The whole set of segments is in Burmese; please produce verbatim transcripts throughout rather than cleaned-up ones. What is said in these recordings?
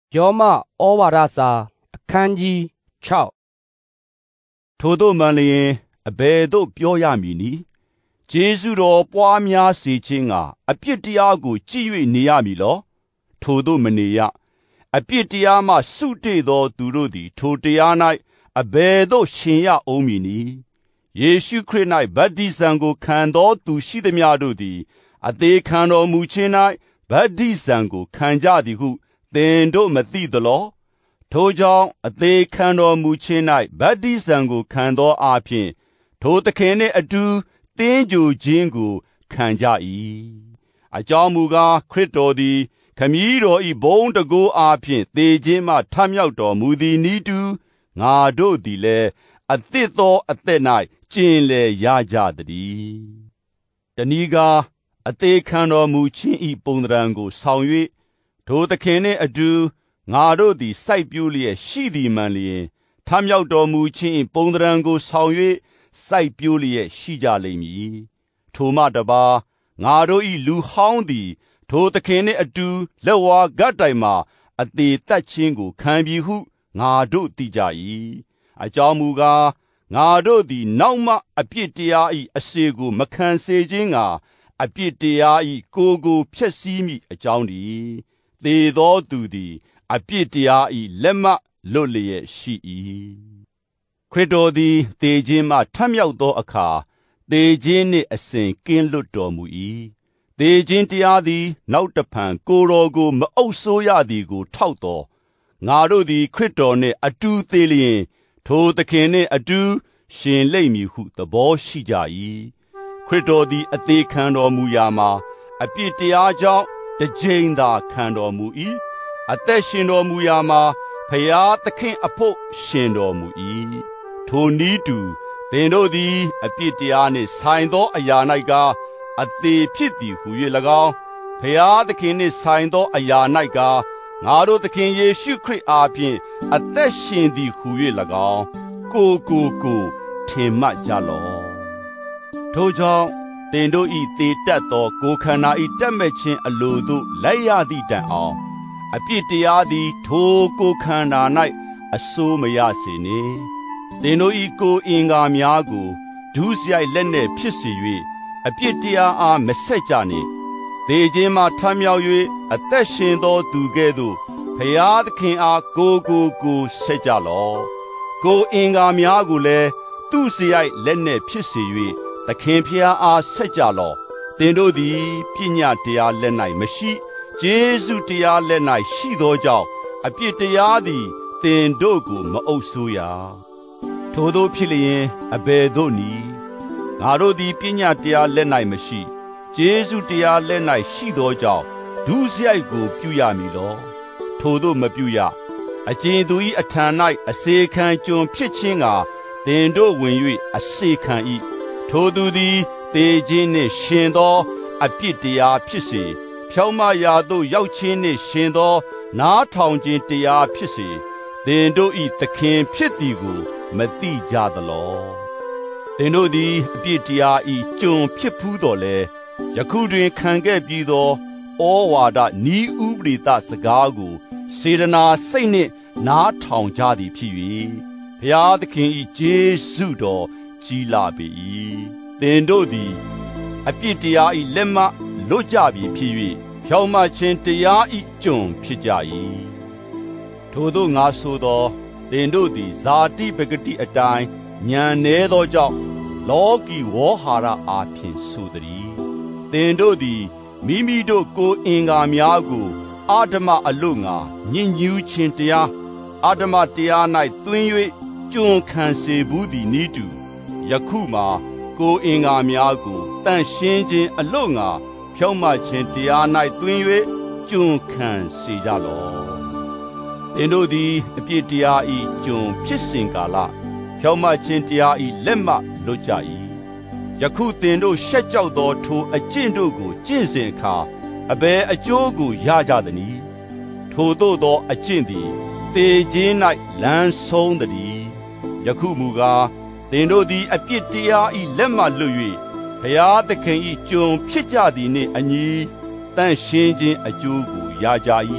ယောမဩဝါဒစာအခန်းကြီး၆ထိုသို့မှန်လျင်အဘယ်သို့ပြောရမည်နည်းကျေးဇူးတော်ပွားများစေခြင်းကအပြစ်တရားကိုကြည်၍နေရမည်လောထိုသို့မနေရအပြစ်တရားမှစုတေသောသူတို့သည်ထိုတရား၌အဘယ်သို့ရှင်ရအောင်မည်နည်းယေရှုခရစ်၌ဗတ္တိဇံကိုခံသောသူရှိသမျှတို့သည်အသေးခံတော်မူခြင်း၌ဗတ္တိဇံကိုခံကြသည်ဟုသင်တို့မသိသလောထိုကြောင့်အသေးခံတော်မူခြင်း၌ဗတ္တိဇံကိုခံသောအားဖြင့်ထိုသခင်နှင့်အတူသင်္ကြိုခြင်းကိုခံကြ၏အကြောင်းမူကားခရစ်တော်သည်ခမည်းတော်၏ဘုန်းတန်ခိုးအားဖြင့်သေခြင်းမှထမြောက်တော်မူသည်နည်းတူငါတို့သည်လည်းအသစ်သောအသက်၌ကျင်လည်ရကြသတည်းတနည်းကားအသေးခံတော်မူခြင်း၏ပုံသဏ္ဍာန်ကိုဆောင်၍ထိုသခင်နှင့်အတူငါတို့သည်စိုက်ပျိုးလျက်ရှိသည်မှန်လျင်ထမြောက်တော်မူခြင်း၏ပုံသဏ္ဍာန်ကိုဆောင်၍စိုက်ပျိုးလျက်ရှိကြလိမ့်မည်ထိုမှတပါငါတို့၏လူဟောင်းသည်ထိုသခင်နှင့်အတူလက်ဝါးကပ်တိုင်မှာအသေးသက်ခြင်းကိုခံပြီးဟုငါတို့သိကြ၏အကြောင်းမူကားငါတို့သည်နောက်မှအပြစ်တရား၏အစေကိုမခံစေခြင်းကအပြစ်တရား၏ကိုယ်ကိုဖျက်ဆီးမိအကြောင်းတည်းသေသောသူသည်အပြစ်တရား၏လက်မှလွတ်လျက်ရှိ၏ခရစ်တော်သည်သေခြင်းမှထမြောက်သောအခါသေခြင်းနှင့်အစဉ်ကင်းလွတ်တော်မူ၏သေခြင်းတရားသည်နောက်တဖန်ကိုယ်တော်ကိုမအုပ်ဆိုးရသည်ကိုထောက်တော်ငါတို့သည်ခရစ်တော်နှင့်အတူသေလျင်ထိုသခင်နှင့်အတူရှင်လိမ့်မည်ဟုသဘောရှိကြ၏ခရစ်တော်သည်အသေးခံတော်မူရာမှာအပြစ်တရားကြောင့်တစ်ကြိမ်သာခံတော်မူ၏အသက်ရှင်တော်မူရာမှာဖျားသခင်အဖို့ရှင်တော်မူ၏ထိုနည်းတူသင်တို့သည်အပြစ်တရားနှင့်ဆိုင်သောအရာ၌ကအသေးဖြစ်သည်ဟု၍၎င်းဖျားသခင်နှင့်ဆိုင်သောအရာ၌ကငါတို့သခင်ယေရှုခရစ်အားဖြင့်အသက်ရှင်သည်ဟု၍၎င်းကိုကိုကိုထင်မှတ်ကြလော့ထိုကြောင့်သင်တို့၏သေတတ်သောကိုယ်ခန္ဓာ၏တက်မဲ့ခြင်းအလိုသို့လိုက်ရသည့်တိုင်အောင်အပြစ်တရားသည်ထိုကိုယ်ခန္ဓာ၌အစိုးမရစေနှင့်သင်တို့၏ကိုယ်အင်္ဂါများကိုဒုစရိုက်လက်နှင့်ဖြစ်စေ၍အပြစ်တရားအားမဆက်ကြနှင့်သေခြင်းမှထမြောက်၍အသက်ရှင်သောသူကဲ့သို့ဖျားသခင်အားကိုကိုကိုဆက်ကြလော့ကိုယ်အင်္ဂါများကိုလည်းသူစရိုက်လက်နှင့်ဖြစ်စေ၍သခင်ဖျားအားဆက်ကြလော့သင်တို့သည်ပညာတရားလက်၌မရှိကျေးဇူးတရားလက်၌ရှိသောကြောင့်အပြစ်တရားသည်သင်တို့ကိုမအုပ်ဆိုးရထိုသို့ဖြစ်လျင်အဘယ်သို့နည်းငါတို့သည်ပညာတရားလက်၌မရှိကျေးဇူးတရားလက်၌ရှိသောကြောင့်ဒုစရိုက်ကိုပြုရမည်လောထိုသို့မပြုရအကျဉ်သူ၏အထံ၌အစေခံကျွန်ဖြစ်ခြင်းကသင်တို့ဝင်၍အစေခံ၏ထိုသူသည်သေခြင်းနှင့်ရှင်သောအပြစ်တရားဖြစ်စေဖြောင့်မရာသို့ရောက်ခြင်းနှင့်ရှင်သောနားထောင်ခြင်းတရားဖြစ်စေသင်တို့၏သခင်ဖြစ်သည်ကိုမသိကြသလောသင်တို့သည်အပြစ်တရား၏ကျွန်ဖြစ်ဖူးတော်လဲယခုတွင်ခံခဲ့ပြီးသောဩဝါဒဤဥပရိသစကားကိုစေတနာစိတ်နှင့်နားထောင်ကြသည်ဖြစ်၍ဘုရားသခင်၏ကျေးဇူးတော်ကြီးလာပေ၏သင်တို့သည်အပြစ်တရား၏လက်မှလွတ်ကြပြီဖြစ်၍ဖြောင့်မခြင်းတရား၏ကျွန်ဖြစ်ကြ၏ထိုသို့ငါဆိုသောသင်တို့သည်ဇာတိပဂတိအတိုင်းဉာဏ်နည်းသောကြောင့်လောကီဝေါဟာရအားဖြင့်ဆိုသည်သင်တို့သည်မိမိတို့ကိုယ်အင်္ဂါများကိုအာဓမအလို့ငါညဉ့်ညူးခြင်းတရားအာဓမတရား၌သွင်း၍ကျွန်ခံစေဘူးသည်နည်းတူယခုမှာကိုယ်အင်္ဂါများကိုတန့်ရှင်းခြင်းအလို့ငါဖြောင့်မခြင်းတရား၌သွင်း၍ကျွန်ခံစေကြလော့သင်တို့သည်အပြစ်တရား၏ကျွန်ဖြစ်စဉ်ကာလဖြောင့်မခြင်းတရား၏လက်မှလွတ်ကြ၏ယခုသင်တို့ရှက်ကြောက်သောထိုအကျင့်တို့ကိုကျင့်စဉ်အခါအဘယ်အကျိုးကိုရကြသနည်းထိုသို့သောအကျင့်သည်သေခြင်း၌လမ်းဆုံးသည်ယခုမူကားသင်တို့သည်အပြစ်တရား၏လက်မှလွတ်၍ဘုရားသခင်၏ကျွန်ဖြစ်ကြသည်နှင့်အညီတန့်ရှင်းခြင်းအကျိုးကိုရကြ၏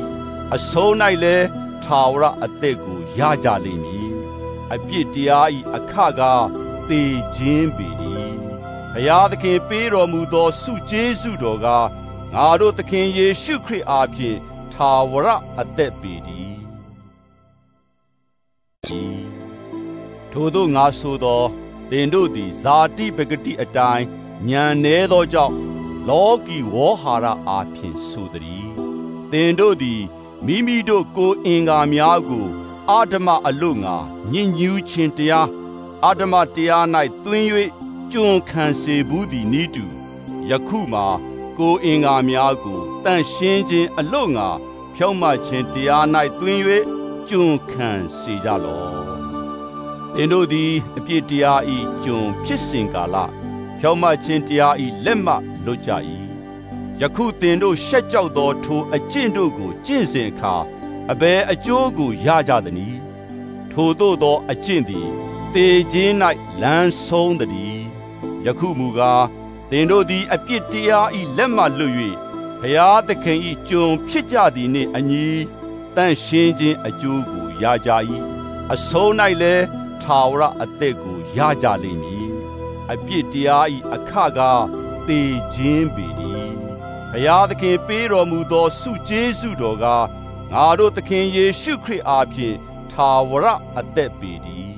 အဆုံး၌လည်းထာဝရအသက်ကိုရကြလိမ့်မည်အပြစ်တရား၏အခကသေခြင်းပေ၏ဘုရားသခင်ပေးတော်မူသောဆုကျေးဇူးတော်ကငါတို့သခင်ယေရှုခရစ်အားဖြင့်ထာဝရအသက်ပေ၏ထို့သောငါဆိုသောသင်တို့သည်ဇာတိပဂတိအတိုင်းဉာဏ်နည်းသောကြောင့်လောကီဝေါဟာရအားဖြင့်ဆိုသည်သင်တို့သည်မိမိတို့ကိုယ်အင်္ဂါများကိုအာဓမအလို့ငါညဉ့်ညူးခြင်းတရားအာဓမတရား၌သွင်း၍ကျွန်ခံစေဘူးသည်နိတုယခုမှာကိုယ်အင်္ဂါများကိုတန့်ရှင်းခြင်းအလို့ငါဖြောင့်မတ်ခြင်းတရား၌သွင်း၍ကျွန်ခံစေကြလော့သင်တို့သည်အပြစ်တရားဤကျွန်ဖြစ်စဉ်ကာလဖြောင့်မတ်ခြင်းတရားဤလက်မှလွတ်ကြ၏ယခုသင်တို့ရှက်ကြောက်သောထိုအကျင့်တို့ကိုကျင့်စဉ်အခါအဘယ်အကျိုးကိုရကြသနည်းထိုသို့သောအကျင့်သည်သေခြင်း၌လမ်းဆုံးသည်ယခုမူကားသင်တို့သည်အပြစ်တရားဤလက်မှလွတ်၍ဘုရားသခင်ဤကျွန်ဖြစ်ကြသည်နှင့်အညီတန့်ရှင်းခြင်းအကျိုးကိုရကြ၏အဆုံး၌လည်းထာဝရအသက်ကိုရကြလိမ့်မည်အပြစ်တရားဤအခကသေခြင်းပေ၏ဘုရားသခင်ပေးတော်မူသောဆုကျေးဇူးတော်ကငါတို့သခင်ယေရှုခရစ်အားဖြင့်ထာဝရအသက်ပေ၏